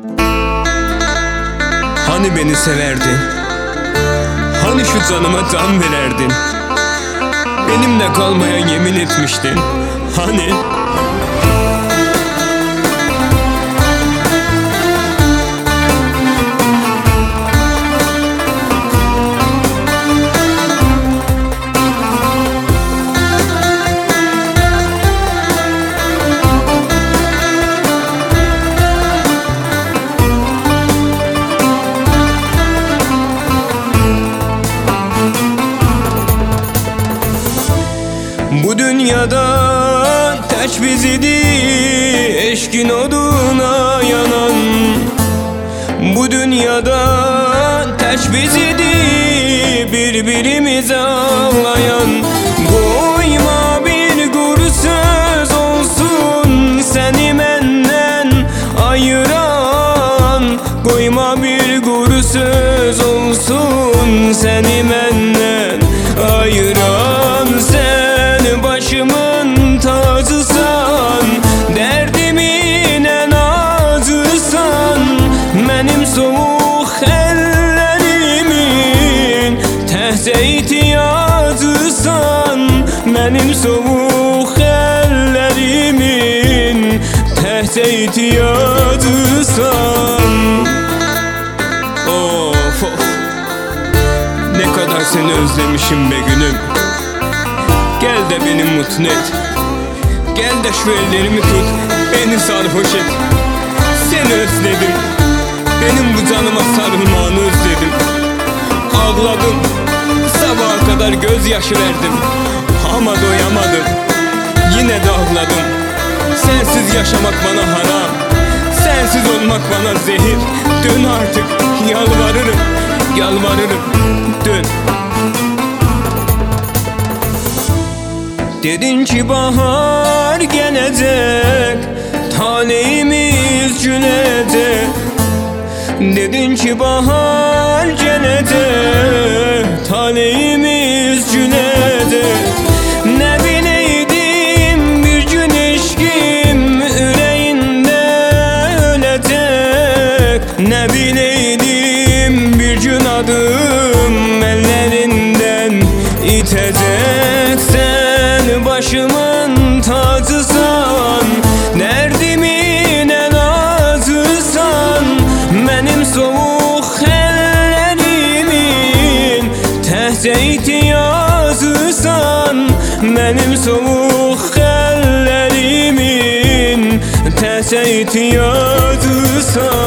Hani beni severdin? Hani şu canıma can vererdin? Benimle kalmaya yemin etmiştin. Hani? Bu dünyada tek biz idi eşkin oduna yanan. Bu dünyada tek biz idi birbirimize ağlayan. Koyma bir kuru söz olsun seni menden ayıran. Koyma bir kuru söz olsun seni menden ayıran. Başımın tacısan, derdimin en azısan, benim soğuk ellerimin tehze ihtiyacısan, benim soğuk ellerimin tehze ihtiyacısan. Of of, ne kadar seni özlemişim be günüm. Gel de beni mutlu et. Gel de şu ellerimi tut, beni sarhoş et. Seni özledim, benim bu canıma sarılmanı özledim. Ağladım, sabaha kadar gözyaşı verdim, ama doyamadım, yine de ağladım. Sensiz yaşamak bana haram, sensiz olmak bana zehir. Dön artık, yalvarırım, yalvarırım, dön. Dedin ki bahar gelecek, talihimiz gülecek. Dedin ki bahar gelecek, talihimiz gülecek. Ne bileydim bir gün eşkim yüreğinde ölecek. Ne bileydim bir gün adım ellerinden itecek. Başımın tacısan, derdimin en azısan, benim soğuk ellerimin tehze ihtiyacısan, benim soğuk ellerimin tehze ihtiyacısan.